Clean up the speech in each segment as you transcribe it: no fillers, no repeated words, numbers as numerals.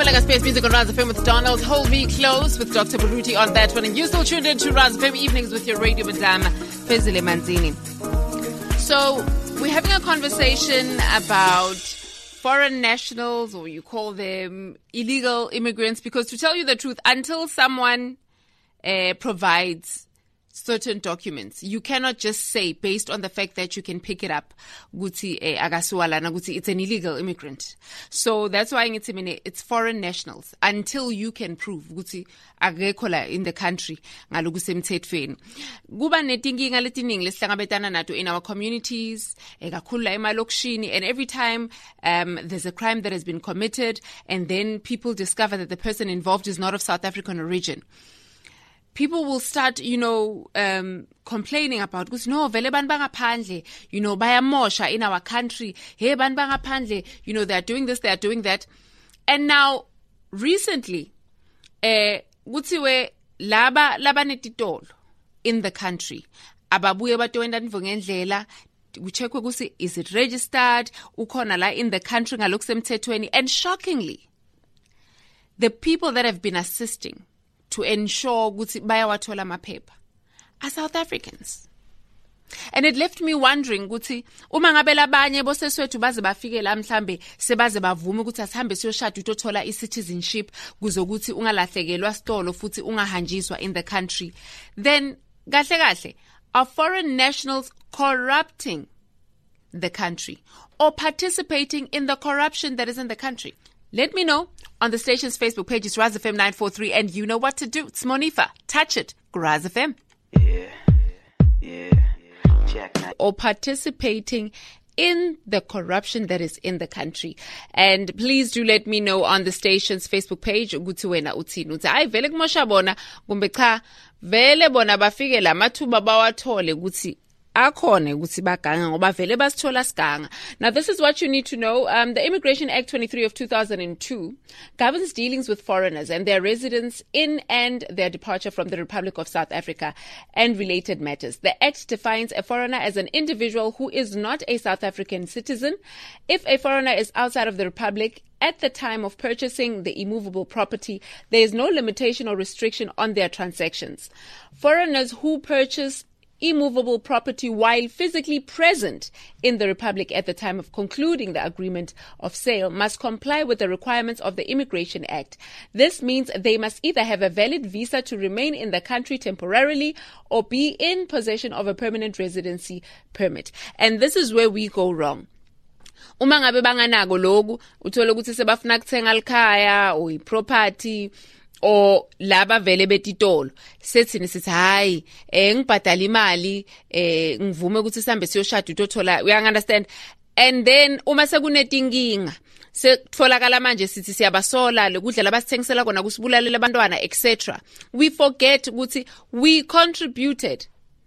Like Space Music on Raz FM with Donald. Hold Me Close with Dr. Baruti on that one. And you still tuned in to Raz FM Evenings with your radio madam, Fezile Manzini. So we're having a conversation about foreign nationals, or you call them illegal immigrants, because to tell you the truth, until someone provides certain documents, you cannot just say, based on the fact that you can pick it up, guti agasualana, guti it's an illegal immigrant. So that's why it's foreign nationals until you can prove guti agekhola in the country ngalokusemthethweni. Kuba netinkinga letiningi lesihlangabetana nato in our communities, ekakhulu la emalokishini, and every time there's a crime that has been committed and then people discover that the person involved is not of South African origin, people will start, complaining about, because no, vele bantu bangaphandle, bayamosha in our country. Hey, bantu bangaphandle, they are doing this, they are doing that. And now, recently, kuthiwe laba netitolo in the country, ababuye batoenda ngendlela, we check ukuthi is it registered, ukhona la in the country ngalokusemthethweni. And shockingly, the people that have been assisting to ensure ukuthi bayawathola amaphepha are South Africans. And it left me wondering ukuthi uma ngabe labanye boseswethu baze bafike la mhlambe sebaze bavume ukuthi asihambe siyoshada utothola i-citizenship kuzokuthi ungalahlekelwa sitolo futhi ungahanjiswa in the country, then kahle are foreign nationals corrupting the country or participating in the corruption that is in the country? Let me know on the station's Facebook page. It's Raz FM 943, and you know what to do. It's Monifa. Touch it. Raz FM. Yeah. Or participating in the corruption that is in the country. And please do let me know on the station's Facebook page. Ukuthi wena uthini. Uthi hayi vele kumosha bona kumbe cha vele bona bafike la mathuba bawathole ukuthi akhona ukuthi baganga ngoba vele basithola siganga. Now this is what you need to know. The Immigration Act 23 of 2002 governs dealings with foreigners and their residence in and their departure from the Republic of South Africa and related matters. The Act defines a foreigner as an individual who is not a South African citizen. If a foreigner is outside of the Republic at the time of purchasing the immovable property, there is no limitation or restriction on their transactions. Foreigners who purchase immovable property while physically present in the Republic at the time of concluding the agreement of sale must comply with the requirements of the Immigration Act. This means they must either have a valid visa to remain in the country temporarily or be in possession of a permanent residency permit. And this is where we go wrong. Uma ngabe banganako loku uthola ukuthi sebafuna kuthenga likhaya or iproperty or laba vele betitolo sethini sithi hayi ngibhadala imali ngivume ukuthi sihambe siyoshada utothola, we understand. And then uma sekunetinkinga sekutholakala manje sithi siyabasola lokudla labasithengisela kona kusibulalela abantwana etc. We forget ukuthi we contributed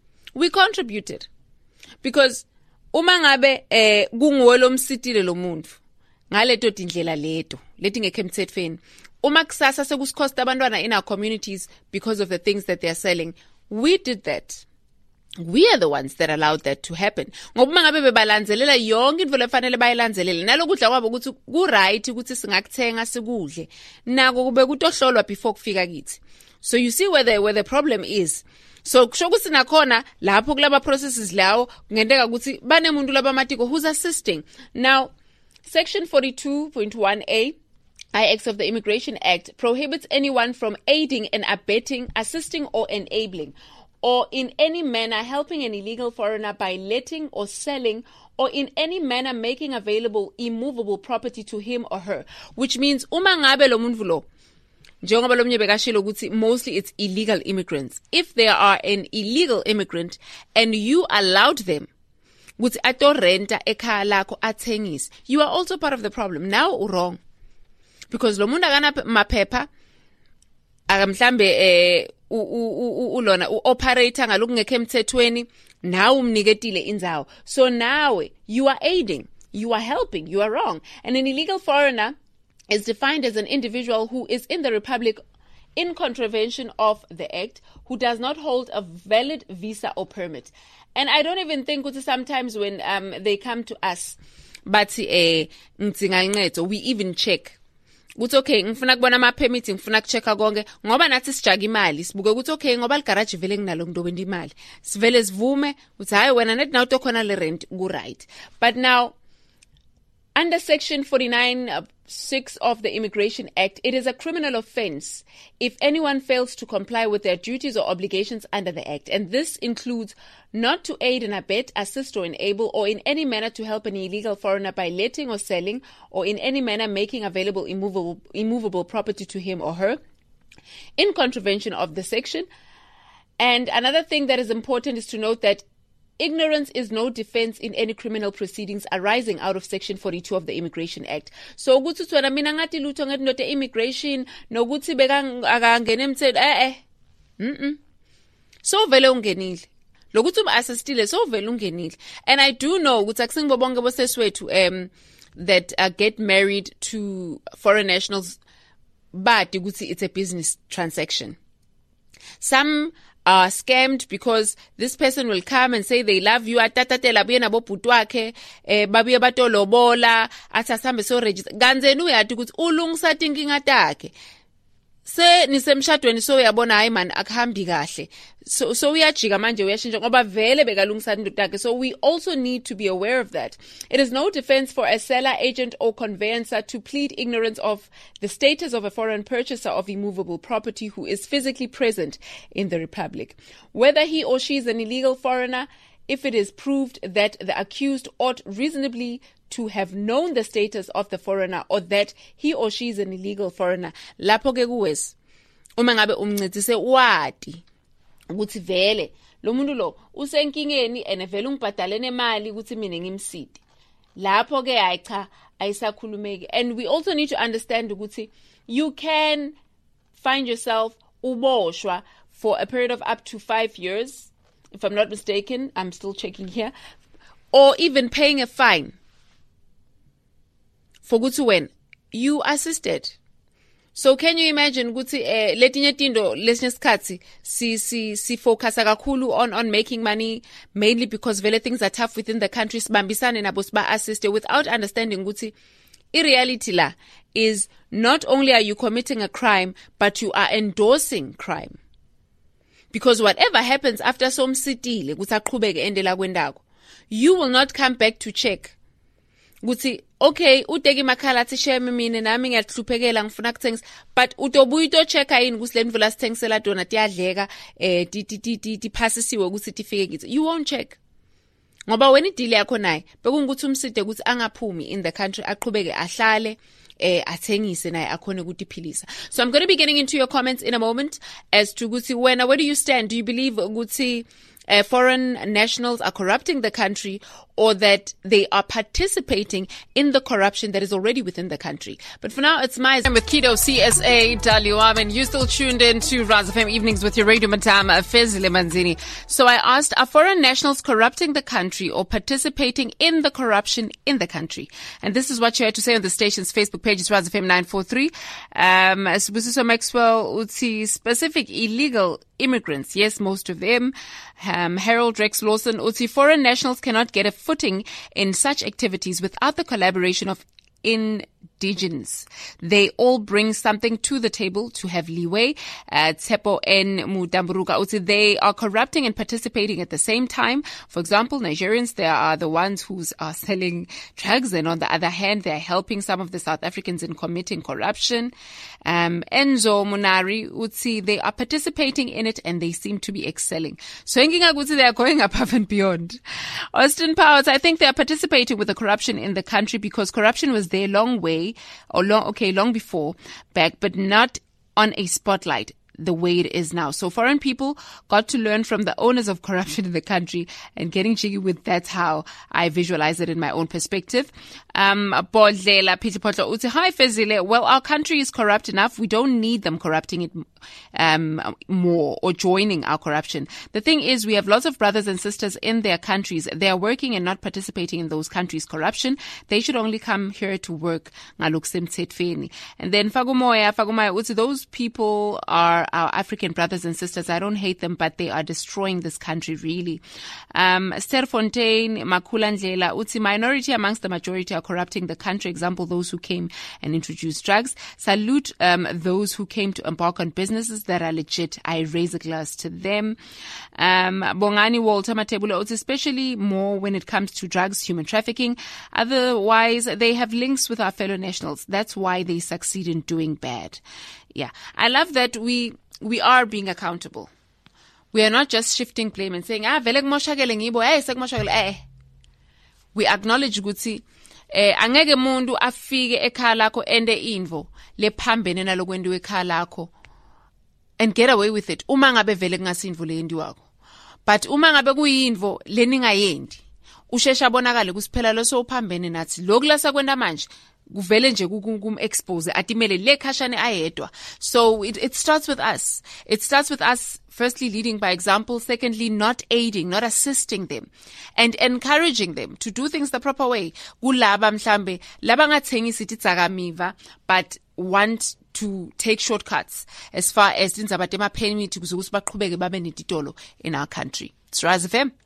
because uma ngabe kunguwe lomsitile lo muntu ngaleto tindlela leto leti ngekho emthethweni, uma kusasa sekusikhosta abantwana in our communities because of the things that they are selling, we did that. We are the ones that allowed that to happen. Ngoba uma ngabe bebalanzelela yonke into lefanele bayilanzelele nalokudla kwabo ukuthi ku right ukuthi singakuthenga sikudle nako kube kutohlolwa before kufika kithi. So you see where the problem is. So kusho ukuthi nakhona lapho kulaba processes lawo kungenteka ukuthi banemuntu labamatiko who's assisting. Now Section 42.1A IX of the Immigration Act prohibits anyone from aiding and abetting, assisting or enabling, or in any manner helping an illegal foreigner by letting or selling or in any manner making available immovable property to him or her. Which means uma ngabe lo muntu lo njengoba lo mnye bekashilo ukuthi mostly it's illegal immigrants. If they are an illegal immigrant and you allowed them ukuthi atorenta ekhaya lakho athengise, you are also part of the problem. Now wrong. Because lo muntu akana maphepha akamhlambe ulona uoperator ngalokungekho emthethweni, nawe umniketile indzawo. So now you are aiding, you are helping, you are wrong. And an illegal foreigner is defined as an individual who is in the Republic in contravention of the Act, who does not hold a valid visa or permit. And I don't even think sometimes when they come to us, but we even check ukuthi okay ngifuna kubona ama permits ngifuna kuchecka konke ngoba nathi sijaga imali sibuke ukuthi okay ngoba ligarage vele nginalo ngidobenda imali sivele sivume uthi hayi wena net now to khona le rent ku right. But now under section 49(6) of the Immigration Act, it is a criminal offense if anyone fails to comply with their duties or obligations under the Act. And this includes not to aid and abet, assist or enable, or in any manner to help an illegal foreigner by letting or selling, or in any manner making available immovable property to him or her, in contravention of the section. And another thing that is important is to note that ignorance is no defense in any criminal proceedings arising out of Section 42 of the Immigration Act. So ukuthi wena mina ngathi lutho ngethi note immigration nokuthi beka akangena emthetho so vele ungenile lokuthi umassistile so vele ungenile. And I do know ukuthi akusingibo bonke boseswethu that get married to foreign nationals but ukuthi it's a business transaction. Some are scammed because this person will come and say they love you atatatela buye nabo bhuti wakhe babuye batolobola athi asambe so register kanzeni uyathi ukuthi ulungisa inkinga takhe se nisemshadweni so uyabona hayi man akuhambi kahle so uyajika manje uyashintsha ngoba vele bekalungisa into takhe. So we also need to be aware of that. It is no defense for a seller, agent or conveyancer to plead ignorance of the status of a foreign purchaser of immovable property who is physically present in the Republic, whether he or she is an illegal foreigner, if it is proved that the accused ought reasonably to have known the status of the foreigner or that he or she is an illegal foreigner. Lapho ke kuwes uma ngabe umncedise wadi ukuthi vele lo muntu lo usenkingeni ene vele ungibhadalene imali ukuthi mina ngimsidi lapho ke hayi cha ayisakhulumeki. And we also need to understand ukuthi you can find yourself uboshwa for a period of up to 5 years, if I'm not mistaken. I'm still checking here. Or even paying a fine for ukuthi when you assisted. So can you imagine ukuthi letinye tindo lesinye sikhathi si focus kakhulu on making money, mainly because vele things are tough within the country, sibambisane nabo siba assist, without understanding ukuthi reality la is not only are you committing a crime but you are endorsing crime. Because whatever happens after somsitile ukuthi aqhubeke endela kwendako, you will not come back to check ukuthi okay uteki makhala athi shame mina nami ngiyahluphekela ngifuna ukuthengisa, but utobuya utochecka yini ukuthi le mvula sithengisela dona tiyadleka tiphasisiwe ukuthi tifike kithi. You won't check ngoba when ideal yakho naye bekungukuthi umside ukuthi angaphumi in the country aqhubeke ahlale athengise naye akhona ukutiphilisa. So I'm going to be getting into your comments in a moment as to ukuthi wena, where do you stand? Do you believe ukuthi foreign nationals are corrupting the country, or that they are participating in the corruption that is already within the country? But for now, it's my... I'm with Kido CSA Daliwam, and you're still tuned in to Raz FM Evenings with your radio madam, Fezile Manzini. So I asked, are foreign nationals corrupting the country or participating in the corruption in the country? And this is what you had to say on the station's Facebook page. It's Raz FM 943. Sibusiso Maxwell, Utsi, specific illegal immigrants. Yes, most of them. Harold Rex Lawson, Utsi, foreign nationals cannot get a footing in such activities without the collaboration of indigenes. They all bring something to the table to have leeway. Tsepo N. Mudamburuka, they are corrupting and participating at the same time. For example, Nigerians, they are the ones who are selling drugs, and on the other hand, they are helping some of the South Africans in committing corruption. Enzo Munari, they are participating in it and they seem to be excelling. So they are going above and beyond. Austin Powers, I think they are participating with the corruption in the country because corruption was there long before back, but not on a spotlight the way it is now. So foreign people got to learn from the owners of corruption in the country and getting jiggy with that's how I visualize it in my own perspective. Bodlela Peter Potter Uti, hi Fezile. Well, our country is corrupt enough. We don't need them corrupting it more or joining our corruption. The thing is, we have lots of brothers and sisters in their countries. They are working and not participating in those countries' corruption. They should only come here to work. And then Fagumaya Uti, those people are our African brothers and sisters. I don't hate them, but they are destroying this country, really. Sterfontein, Makula Ndlela, Utsi, minority amongst the majority are corrupting the country. Example, those who came and introduced drugs. Salute those who came to embark on businesses that are legit. I raise a glass to them. Bongani Walter Matebula, Utsi, especially more when it comes to drugs, human trafficking. Otherwise, they have links with our fellow nationals. That's why they succeed in doing bad. Yeah. I love that we are being accountable. We are not just shifting blame and saying, vele kumoshakele ngibo, sekumoshakele. We acknowledge ukuthi angeke umuntu afike ekhaya lakho ende info lephambene nalokwendiwe ekhaya lakho and get away with it uma ngabe vele kungasinvo leyendiwako. But uma ngabe kuyinvo leningayendi, ushesha bonakale kusiphela lo sophambene nathi lokulasa kwenda manje kuvele nje kum-expose atimele le khashane ayedwa. So it starts with us. It starts with us, firstly, leading by example. Secondly, not aiding, not assisting them, and encouraging them to do things the proper way. Kulaba mhlambe laba ngathengisi titsakamiva, but want to take shortcuts as far as tindzaba tema permit kuze baqhubeke babe netitolo in our country. It's Rise FM.